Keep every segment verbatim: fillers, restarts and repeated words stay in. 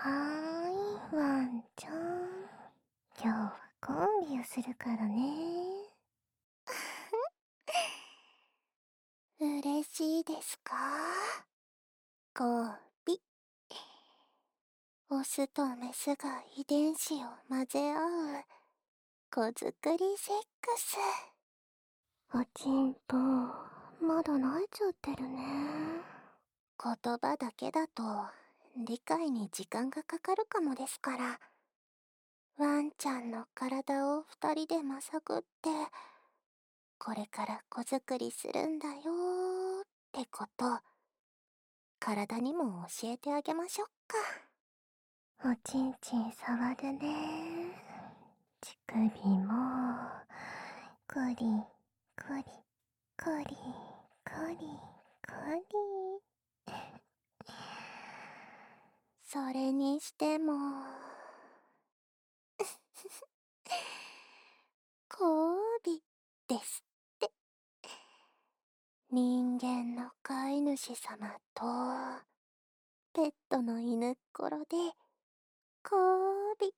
はーい、ワンちゃん。今日はコンビをするからね。 嬉しいですか？交尾。オスとメスが遺伝子を混ぜ合う子作りセックス。 おちんぽ、まだ泣いちゃってるね。 言葉だけだと理解に時間がかかるかもですから、ワンちゃんの体を二人でまさぐって、これから子作りするんだよーってこと、体にも教えてあげましょうか。 おちんちん触るね。乳首も、コリコリコリコリコリ。 それにしても交尾ですって。人間の飼い主様とペットの犬っころで交尾。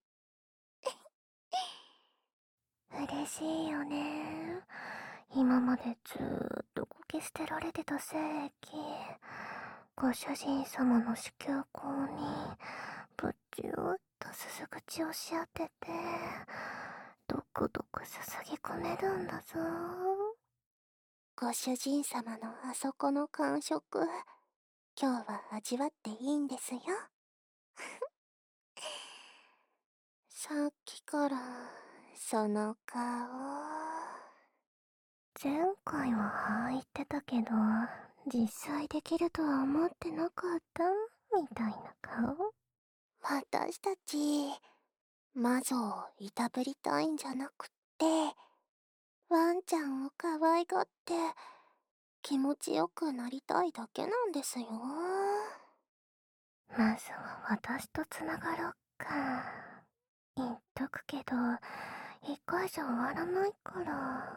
嬉しいよね。今までずーっとこき捨てられてた精液、ご主人様の子宮口にぶっちゅーっとすす口をし当てて、どくどくすすぎ込めるんだぞ。 ご主人様のあそこの感触、今日は味わっていいんですよ。さっきからその顔。 前回はああ言ってたけど、実際できるとは思ってなかったみたいな顔。 私たち魔女をいたぶりたいんじゃなくって、ワンちゃんを可愛がって気持ちよくなりたいだけなんですよ。 まずは私とつながろっか。言っとくけど、一回じゃ終わらないから。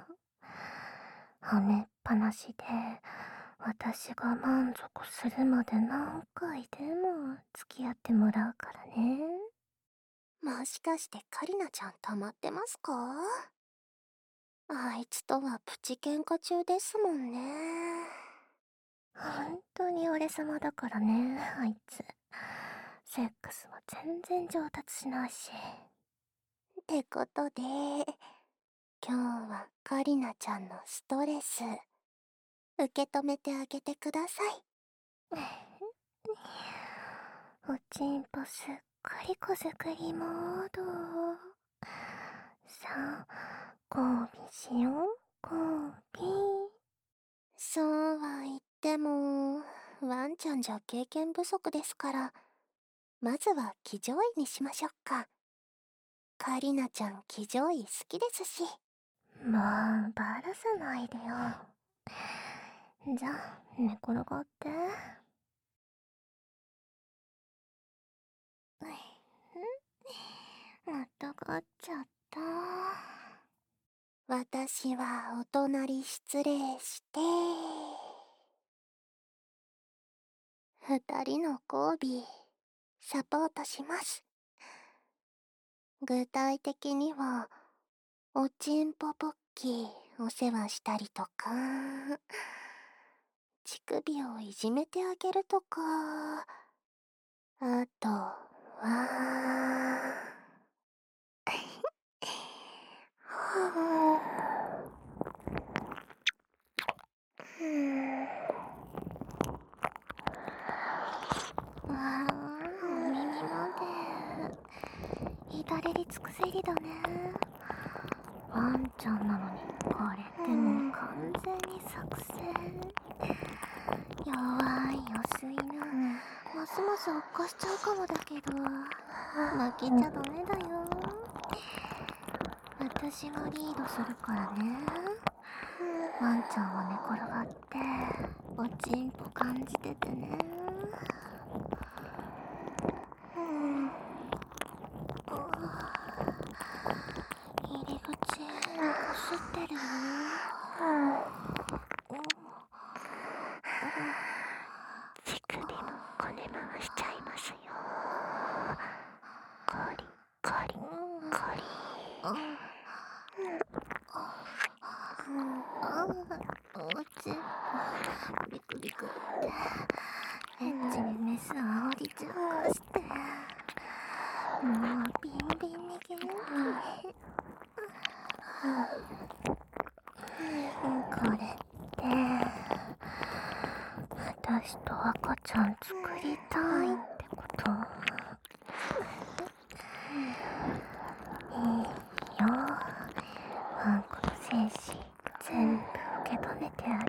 はめっぱなしで、私が満足するまで何回でも付き合ってもらうからね。 もしかしてカリナちゃん溜まってますか？あいつとはプチ喧嘩中ですもんね。 本当に俺様だからね、あいつ。セックスも全然上達しないし。 ってことで、今日はカリナちゃんのストレス、受け止めてあげてください。 おちんぽすっかり子作りモード。さあ、交尾しよう、交尾。 そうは言っても、ワンちゃんじゃ経験不足ですから、まずは騎乗位にしましょうか。カリナちゃん騎乗位好きですし。 もう、バラさないでよ。じゃあ、寝転がって。またがっちゃった。 私はお隣失礼して、二人の交尾、サポートします。具体的には、おちんぽポッキーお世話したりとか、乳首をいじめてあげるとか、あとは、うーん。 わあ、お耳まで。至れり尽くせりだね。ワンちゃんなのに、これってもう完全に作戦。弱いオス犬、ますます悪化しちゃうかもだけど、負けちゃダメだよ。私がリードするからね。ワンちゃんは寝転がって、おちんぽ感じててね。入り口、こすってる？ 乳首もこね回しちゃいますよ。 あおちんぽビクビクってエッチにメスを降りちゃかしてもうビンビンに元気。これって私と赤ちゃん作りたいってこと？いいよ、ワンコの精子全部受け止めてあげる。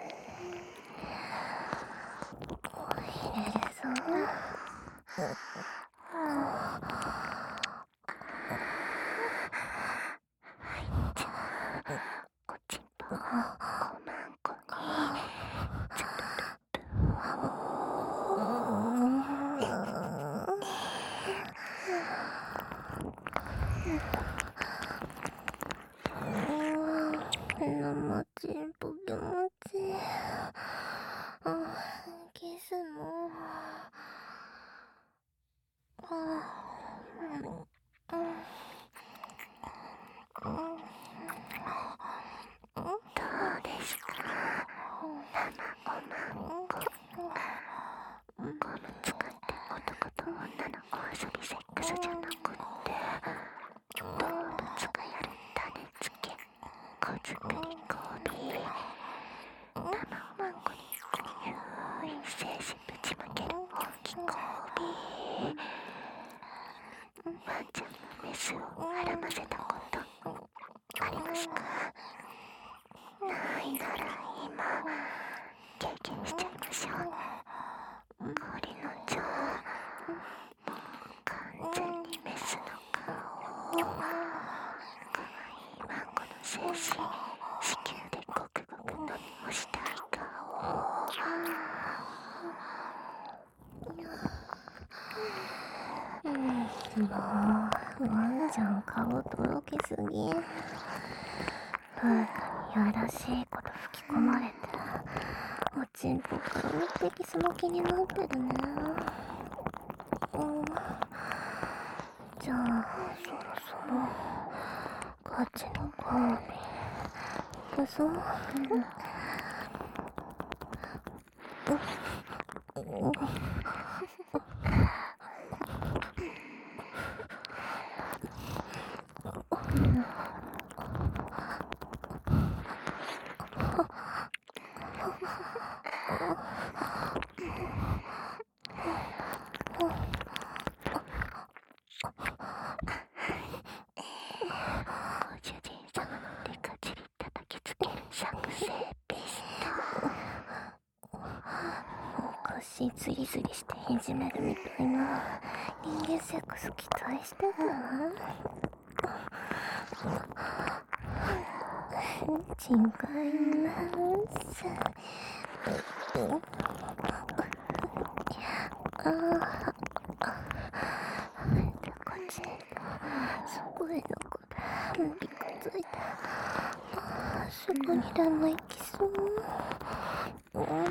入れるぞ。はいじゃあおちんぽをごまんこにつるる生ちんぽ気持ちいい。キスもどうですか、生ごまんこ。ゴム使って男と女の子遊びセックスじゃなくって動物がやる種付け子作り交尾。生ごまんこにゆい精子ぶちまける本気交尾。ワンちゃんのメスを絡ませたことありますか？ないなら今経験しちゃいましょう。氷の蝶、もう完全にメスの顔。かわいいワンコの精子、子宮でごくごく飲み干したい顔。もうワンちゃん顔とろけすぎ。プールにやらしいこと吹き込まれておちんぽから一滴その気になってるね。うんじゃあそろそろガチの交尾行くぞ。うんうんご主人様の手かじり叩きつける作成ピスト。おかしいズリズリしていじめるみたいな人間セックス期待してた？違います。ああこっちそこへのこれびっくりついた。あそこにでも行きそう。うんうん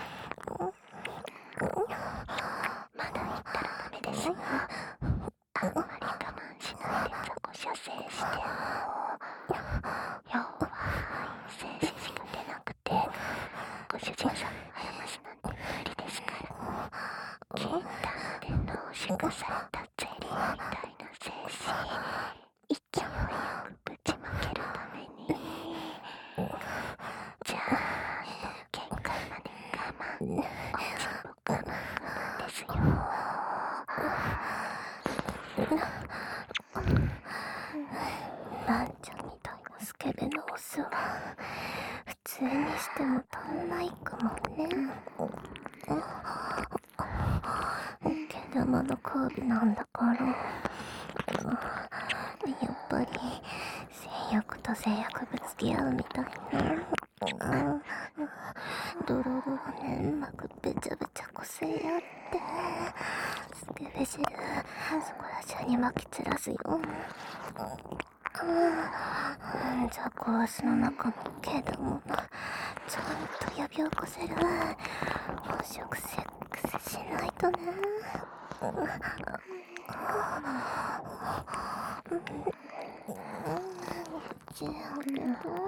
まだ行ったらダメですよ。あんまり我慢しないでザコ射精して弱い精子しか出なくてご主人さん腹ますなんて無理ですから。禁断で濃縮されたゼリーみたいな精子勢いよくぶちまけるためにちゃんと限界まで我慢。おちんぽ我慢我慢ですよ。ワンちゃんみたいなスケベなオスは普通にしても足んないかもね。毛玉の交尾なんだからやっぱり性欲と性欲ぶつけ合うみたいなドロドロ粘膜べちゃべちゃこせやってスケベ汁そこら中にまき散らすよ。じゃあコースの中の毛玉がちゃんと呼び起こせる本職セックスしないとね。 全部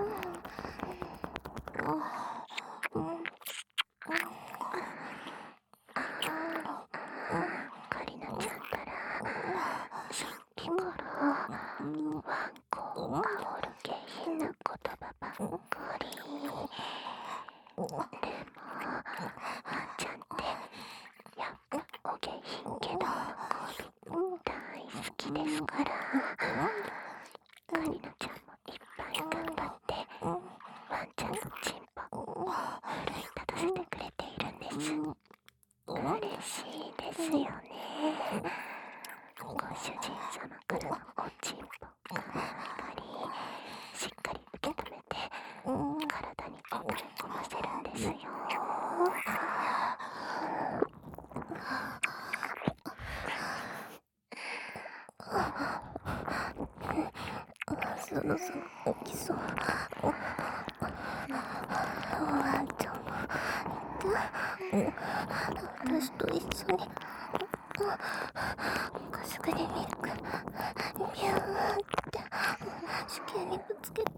カリナちゃんったらさっきからワンコを煽る下品な言葉ばっかり。でもワンちゃんってやっぱお下品けど大好きですから、カリナちゃんもいっぱい頑張ってワンちゃんのチンポ奮い立たせてくれているんです。嬉しいですよね。ご主人様からのおちんぽガリガリしっかり受け止めて体に送り込ませるんですよ。 そろそろ起きそう。ワンちゃんもいて、私と一緒にごすぐりミルクビューって子宮にぶつけて、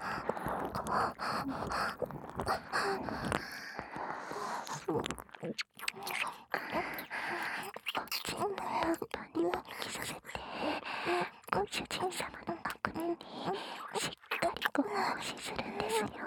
おちんぽをパンにおきさせて、ご主人様の悪夢にしっかりご奉仕するんですよ。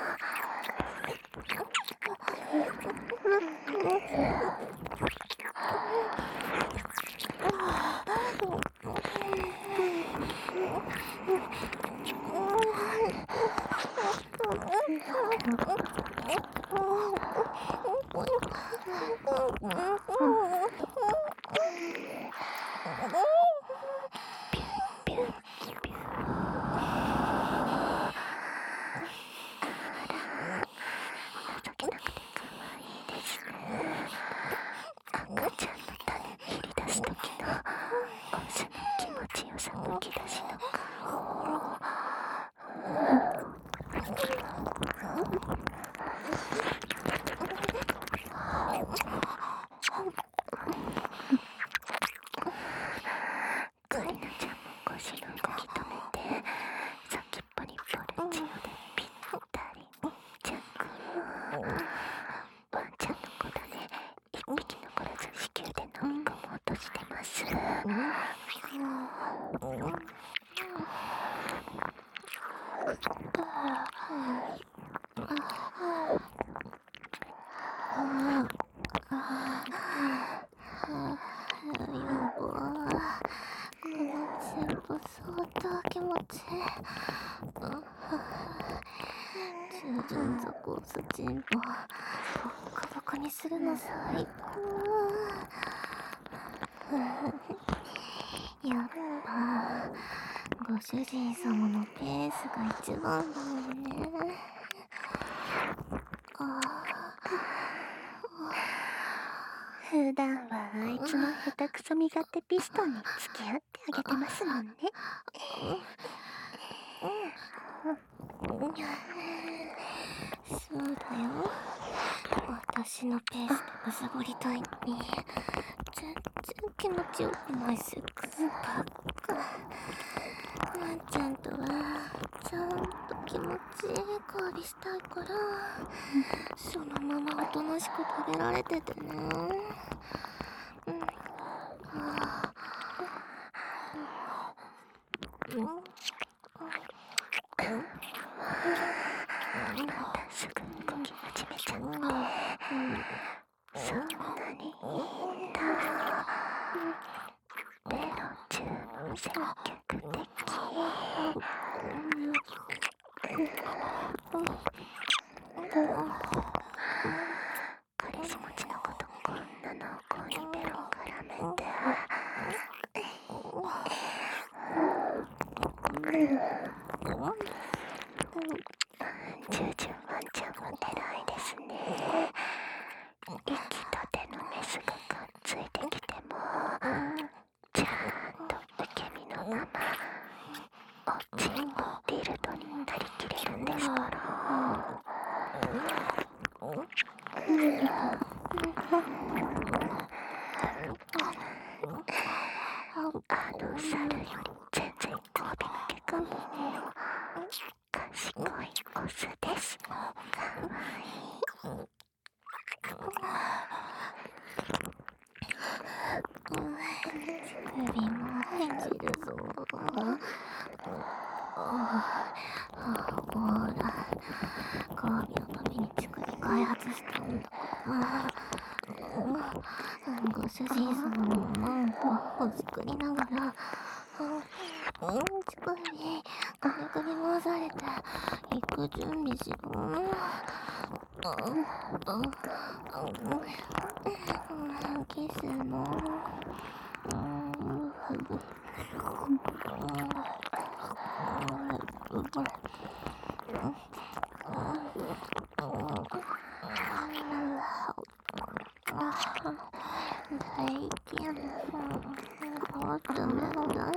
カリナちゃんも腰の動き止めて、先っぽにポルチオでぴったり密着。ワンちゃんの子だね、一匹残らず子宮で飲み込もうとしてます。 全部相当気持ちいい。中順底をスチンポボコボコにするの最高。やっぱご主人様のペースが一番だもんね。 普段はあいつの下手くそ身勝手ピストンに付き合ってあげてますもんね。 そうだよ。私のペースでむさぼりたいのに全然気持ちよくないセックスばっか。ワンちゃんとはちゃんと気持ちいい香りしたいから、そのままおとなしく食べられててね。うん。 またすぐ動き始めちゃって、そんなにいいんだ。ベロ中積極的。彼氏持ちのことこんな濃厚にベロ絡めて、ジュージュワンちゃんは偉いですね。息と手のメスがくっついてきてもちゃんと受け身のままおちんをディルドになりきれるんですから。あの猿より全然交尾が結じるぞ。ほら、カービィのために作り開発したんだから。ご主人様の漫画を作りながら、乳首に金首回されて行く準備しろ。キスの大嫌い。もっとなんだ。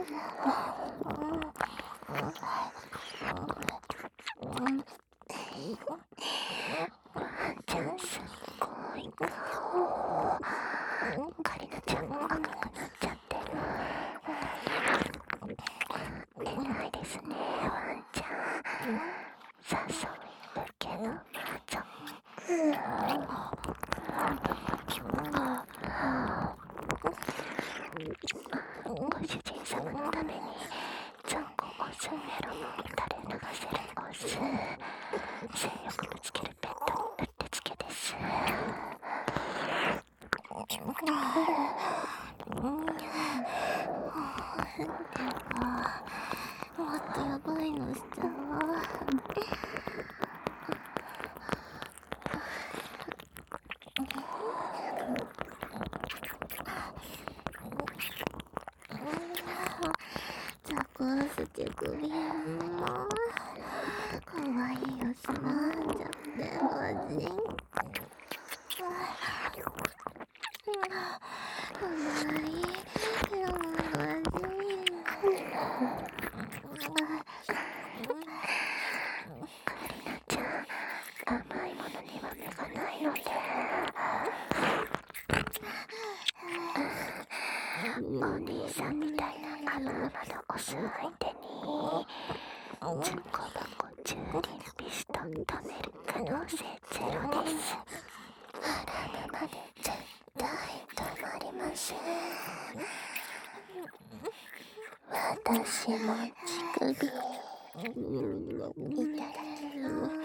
じゃあすっごい顔。カリナちゃん赤くなっちゃってる。出ないですね、ワンちゃん。誘いるけどまだ。ご主人様のために残酷をすメロンを垂れ流せるオス。性欲ぶつけるペットにうってつけです。 もっとやばいのしちゃう。ザコース手首もかわいいよしなんじゃってマジ。かわいいでもマジ。 カリナちゃん、甘いものには目がないので。お兄さんみたいな甘々のオス相手にズンコ箱じゅうリンピストン止める可能性ゼロです。腹沼で絶対止まりません。私も乳首いただきます。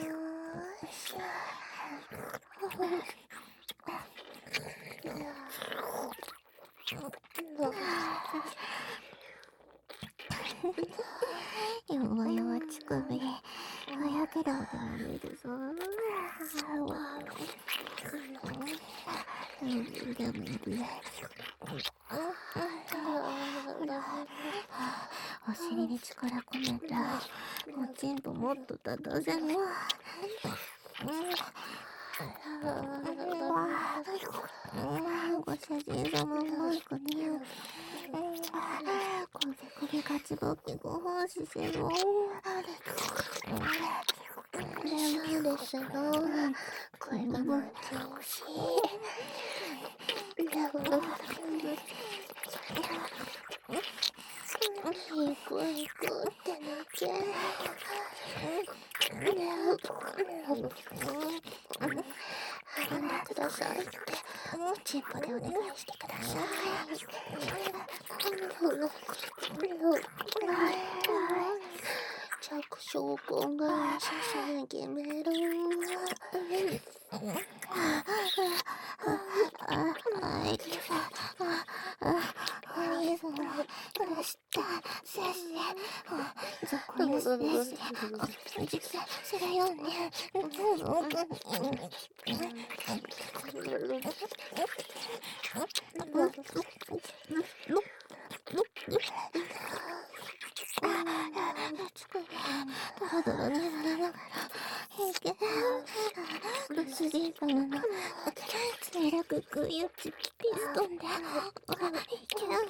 弱々乳首早ければでも見るぞ。お尻に力込めたおちんぽもっと立たせろ。ご主人様マイクにこぜ首かちぼってご奉仕せろ。 でもですよ、声がも調子でも行く行くってなけ。挟んでくださいっておちんぽでお願いしてください。着床音がささげメロン。 お兄様どうした先生。そこにして熟成するようにドロドロになりながら平気。ご主人様の墜落空輸ピストンでいけん。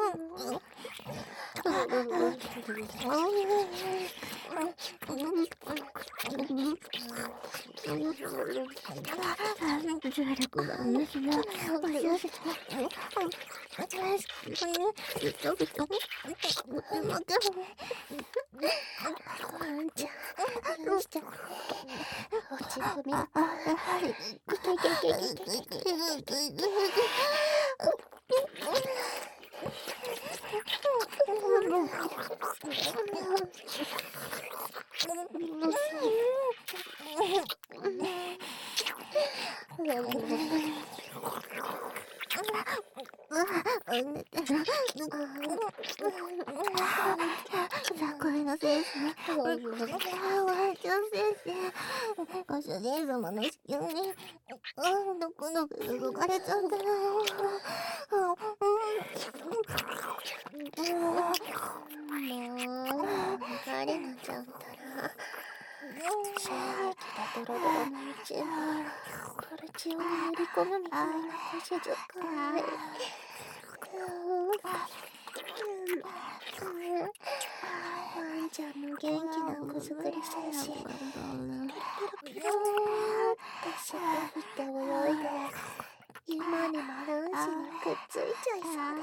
重力が無視だ。おしゃせビトビトお手間かワンちゃん、どうしちゃって。おちんぽ見るといけいけいけいけいけいけ。 寝てる。さこいのセンスね。ワンちゃん先生。ご主人様の子宮に、どこどこ動かれちゃってる。 もう、カリナちゃんったら、精液がドロドロのうちにカルチオに塗り込むみたいな小静かい。ワンちゃんの元気な子作り精子、ピロピロピロピローって尻尾振って泳いで、今にも卵子にくっついちゃいそうです。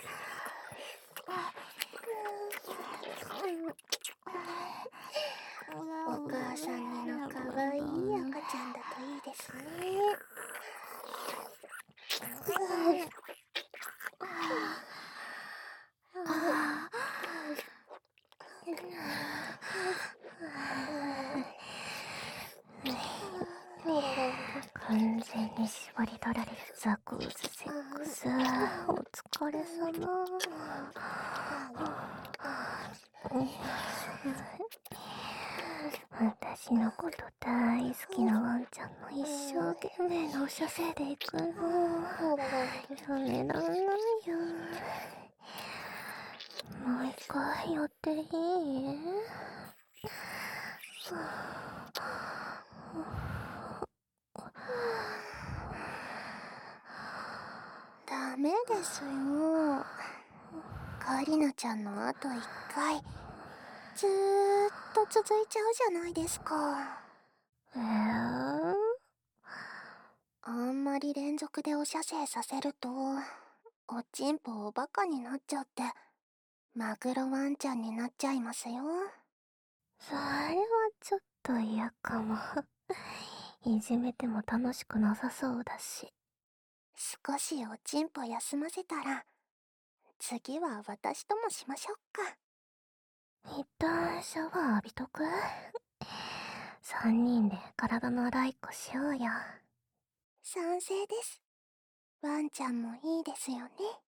お母さん似のかわいい赤ちゃんだといいですね。 完全に縛り取られるザクーズセックス。お疲れ様。私のこと大好きなワンちゃんの一生懸命なお射精で行くの。やめらんないよ。もう一回やっていい？ ダメですよ。カリナちゃんのあと一回、ずーっと続いちゃうじゃないですか。 えー、 あんまり連続でお射精させると、おちんぽおバカになっちゃって、マグロワンちゃんになっちゃいますよ。 それはちょっと嫌かも。いじめても楽しくなさそうだし。 少しおちんぽ休ませたら、次は私ともしましょうか。 一旦シャワー浴びとく？三人で体の洗いっこしようよ。 賛成です。ワンちゃんもいいですよね。